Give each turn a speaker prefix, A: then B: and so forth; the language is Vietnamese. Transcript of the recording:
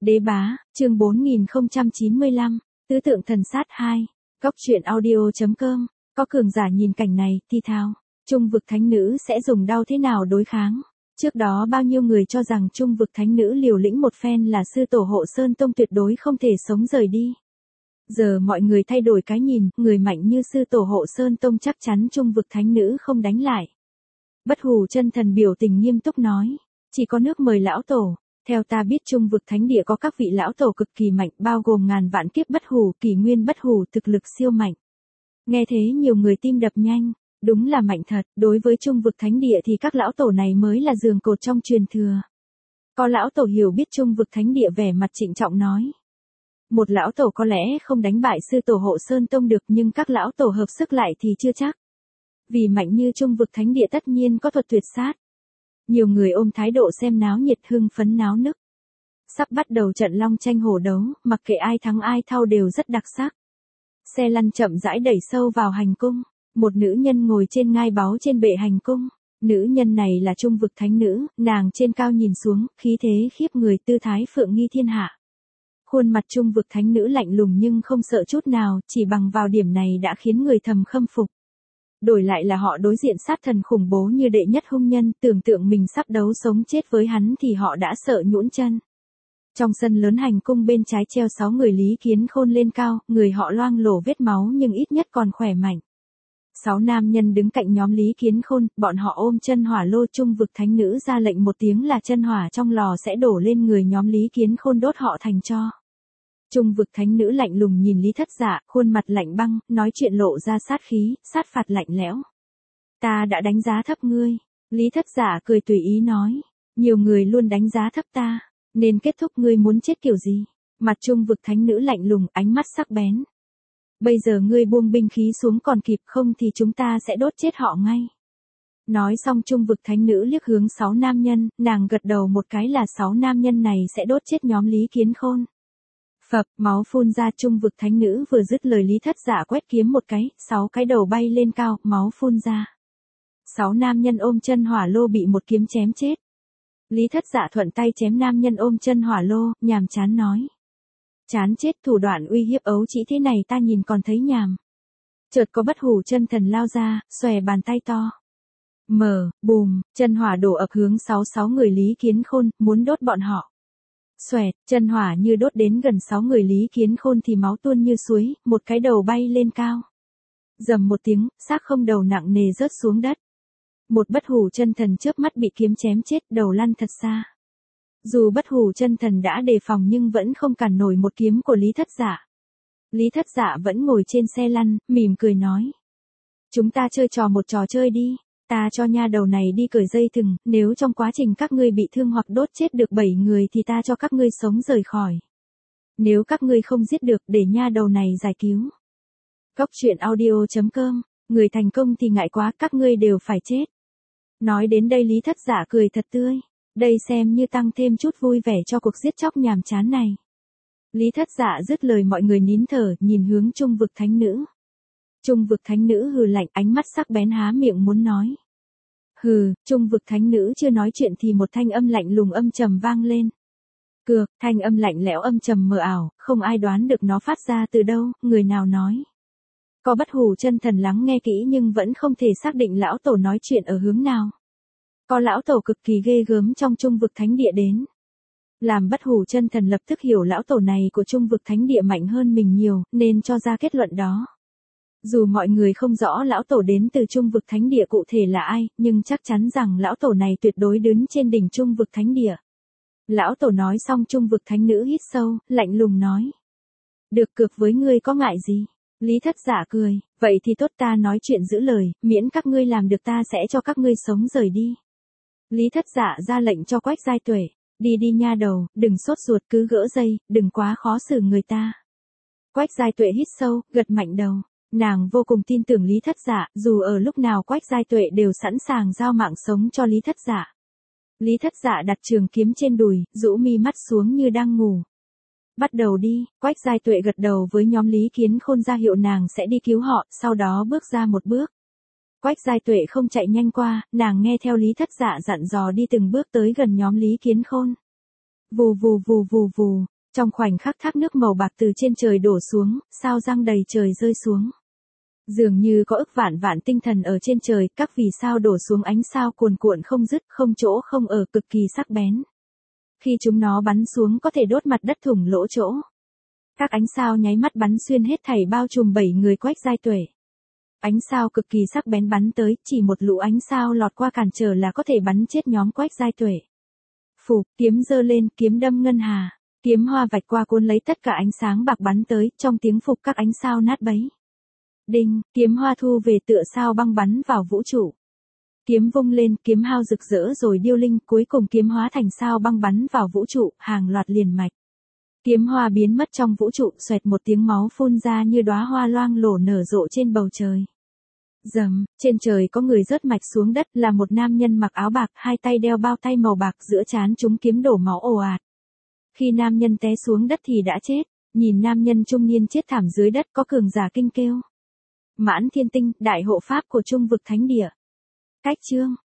A: Đế bá, chương 4095, Tứ tượng thần sát 2, Góc truyện audio.com, có cường giả nhìn cảnh này, thi thao, trung vực thánh nữ sẽ dùng đao thế nào đối kháng. Trước đó bao nhiêu người cho rằng trung vực thánh nữ liều lĩnh một phen là sư tổ hộ Sơn Tông tuyệt đối không thể sống rời đi. Giờ mọi người thay đổi cái nhìn, người mạnh như sư tổ hộ Sơn Tông chắc chắn trung vực thánh nữ không đánh lại. Bất Hủ chân thần biểu tình nghiêm túc nói, chỉ có nước mời lão tổ. Theo ta biết trung vực thánh địa có các vị lão tổ cực kỳ mạnh, bao gồm ngàn vạn kiếp bất hủ, kỷ nguyên bất hủ, thực lực siêu mạnh. Nghe thế nhiều người tim đập nhanh, đúng là mạnh thật, đối với trung vực thánh địa thì các lão tổ này mới là giường cột trong truyền thừa. Có lão tổ hiểu biết trung vực thánh địa vẻ mặt trịnh trọng nói. Một lão tổ có lẽ không đánh bại sư tổ hộ Sơn Tông được, nhưng các lão tổ hợp sức lại thì chưa chắc. Vì mạnh như trung vực thánh địa tất nhiên có thuật tuyệt sát. Nhiều người ôm thái độ xem náo nhiệt hưng phấn náo nức. Sắp bắt đầu trận long tranh hổ đấu, mặc kệ ai thắng ai thua đều rất đặc sắc. Xe lăn chậm rãi đẩy sâu vào hành cung, một nữ nhân ngồi trên ngai báu trên bệ hành cung. Nữ nhân này là trung vực thánh nữ, nàng trên cao nhìn xuống, khí thế khiếp người, tư thái phượng nghi thiên hạ. Khuôn mặt trung vực thánh nữ lạnh lùng nhưng không sợ chút nào, chỉ bằng vào điểm này đã khiến người thầm khâm phục. Đổi lại là họ đối diện sát thần khủng bố như đệ nhất hung nhân, tưởng tượng mình sắp đấu sống chết với hắn thì họ đã sợ nhũn chân. Trong sân lớn hành cung bên trái treo 6 người Lý Kiến Khôn lên cao, người họ loang lổ vết máu nhưng ít nhất còn khỏe mạnh. 6 nam nhân đứng cạnh nhóm Lý Kiến Khôn, bọn họ ôm chân hỏa lô. Trung vực thánh nữ ra lệnh một tiếng là chân hỏa trong lò sẽ đổ lên người nhóm Lý Kiến Khôn đốt họ thành tro. Trung vực thánh nữ lạnh lùng nhìn Lý Thất Dạ, khuôn mặt lạnh băng, nói chuyện lộ ra sát khí, sát phạt lạnh lẽo. Ta đã đánh giá thấp ngươi. Lý Thất Dạ cười tùy ý nói. Nhiều người luôn đánh giá thấp ta, nên kết thúc ngươi muốn chết kiểu gì? Mặt trung vực thánh nữ lạnh lùng, ánh mắt sắc bén. Bây giờ ngươi buông binh khí xuống còn kịp, không thì chúng ta sẽ đốt chết họ ngay. Nói xong trung vực thánh nữ liếc hướng 6 nam nhân, nàng gật đầu một cái là 6 nam nhân này sẽ đốt chết nhóm Lý Kiến Khôn. Phập, máu phun ra. Trung vực thánh nữ vừa dứt lời Lý Thất Dạ quét kiếm một cái, 6 cái đầu bay lên cao, máu phun ra. 6 nam nhân ôm chân hỏa lô bị một kiếm chém chết. Lý Thất Dạ thuận tay chém nam nhân ôm chân hỏa lô, nhàm chán nói. Chán chết, thủ đoạn uy hiếp ấu chỉ thế này ta nhìn còn thấy nhàm. Chợt có Bất Hủ chân thần lao ra, xòe bàn tay to. Bùm, chân hỏa đổ ập hướng 6 người Lý Kiến Khôn, muốn đốt bọn họ. Xoẹt, chân hỏa như đốt đến gần 6 người Lý Kiến Khôn thì máu tuôn như suối, một cái đầu bay lên cao. Rầm một tiếng, xác không đầu nặng nề rớt xuống đất. Một Bất Hủ chân thần chớp mắt bị kiếm chém chết, đầu lăn thật xa. Dù Bất Hủ chân thần đã đề phòng nhưng vẫn không cản nổi một kiếm của Lý Thất Dạ. Lý Thất Dạ vẫn ngồi trên xe lăn, mỉm cười nói. Chúng ta chơi một trò chơi đi. Ta cho nha đầu này đi cởi dây thừng, nếu trong quá trình các ngươi bị thương hoặc đốt chết được 7 người thì ta cho các ngươi sống rời khỏi. Nếu các ngươi không giết được để nha đầu này giải cứu. Góc truyện audio.com, người thành công thì ngại quá, các ngươi đều phải chết. Nói đến đây Lý Thất Dạ cười thật tươi. Đây xem như tăng thêm chút vui vẻ cho cuộc giết chóc nhàm chán này. Lý Thất Dạ dứt lời mọi người nín thở, nhìn hướng trung vực thánh nữ. Trung vực thánh nữ hừ lạnh, ánh mắt sắc bén há miệng muốn nói. Hừ, trung vực thánh nữ chưa nói chuyện thì một thanh âm lạnh lùng âm trầm vang lên. Cược, thanh âm lạnh lẽo âm trầm mờ ảo, không ai đoán được nó phát ra từ đâu, người nào nói. Có Bất Hủ chân thần lắng nghe kỹ nhưng vẫn không thể xác định lão tổ nói chuyện ở hướng nào. Có lão tổ cực kỳ ghê gớm trong trung vực thánh địa đến. Làm Bất Hủ chân thần lập tức hiểu lão tổ này của trung vực thánh địa mạnh hơn mình nhiều, nên cho ra kết luận đó. Dù mọi người không rõ lão tổ đến từ trung vực thánh địa cụ thể là ai, nhưng chắc chắn rằng lão tổ này tuyệt đối đứng trên đỉnh trung vực thánh địa. Lão tổ nói xong trung vực thánh nữ hít sâu, lạnh lùng nói. Được cược với ngươi có ngại gì? Lý Thất Dạ cười, vậy thì tốt, ta nói chuyện giữ lời, miễn các ngươi làm được ta sẽ cho các ngươi sống rời đi. Lý Thất Dạ ra lệnh cho Quách Giai Tuệ, đi đi nha đầu, đừng sốt ruột cứ gỡ dây, đừng quá khó xử người ta. Quách Giai Tuệ hít sâu, gật mạnh đầu. Nàng vô cùng tin tưởng Lý Thất Dạ, dù ở lúc nào Quách Giai Tuệ đều sẵn sàng giao mạng sống cho Lý Thất Dạ. Lý Thất Dạ đặt trường kiếm trên đùi, rũ mi mắt xuống như đang ngủ. Bắt đầu đi, Quách Giai Tuệ gật đầu với nhóm Lý Kiến Khôn ra hiệu nàng sẽ đi cứu họ, sau đó bước ra một bước. Quách Giai Tuệ không chạy nhanh qua, nàng nghe theo Lý Thất Dạ dặn dò đi từng bước tới gần nhóm Lý Kiến Khôn. Vù vù vù vù vù, Trong khoảnh khắc thác nước màu bạc từ trên trời đổ xuống, sao răng đầy trời rơi xuống. Dường như có ức vạn vạn tinh thần ở trên trời, các vì sao đổ xuống ánh sao cuồn cuộn không dứt, không chỗ không ở, cực kỳ sắc bén. Khi chúng nó bắn xuống có thể đốt mặt đất thủng lỗ chỗ. Các ánh sao nháy mắt bắn xuyên hết thảy bao trùm 7 người Quách Giai Tuệ. Ánh sao cực kỳ sắc bén bắn tới, chỉ một lũ ánh sao lọt qua cản trở là có thể bắn chết nhóm Quách Giai Tuệ. Phù, kiếm giơ lên, kiếm đâm ngân hà, kiếm hoa vạch qua cuốn lấy tất cả ánh sáng bạc bắn tới, trong tiếng phục các ánh sao nát bấy. Đinh, kiếm hoa thu về tựa sao băng bắn vào vũ trụ. Kiếm vung lên, kiếm hao rực rỡ rồi điêu linh, cuối cùng kiếm hóa thành sao băng bắn vào vũ trụ, hàng loạt liền mạch. Kiếm hoa biến mất trong vũ trụ, xoẹt một tiếng máu phun ra như đóa hoa loang lổ nở rộ trên bầu trời. Rầm, trên trời có người rớt mạch xuống đất, là một nam nhân mặc áo bạc, hai tay đeo bao tay màu bạc, giữa trán chúng kiếm đổ máu ồ ạt. Khi nam nhân té xuống đất thì đã chết, nhìn nam nhân trung niên chết thảm dưới đất, có cường giả kinh kêu. Mãn Thiên Tinh, đại hộ pháp của Trung vực thánh địa. Cách chương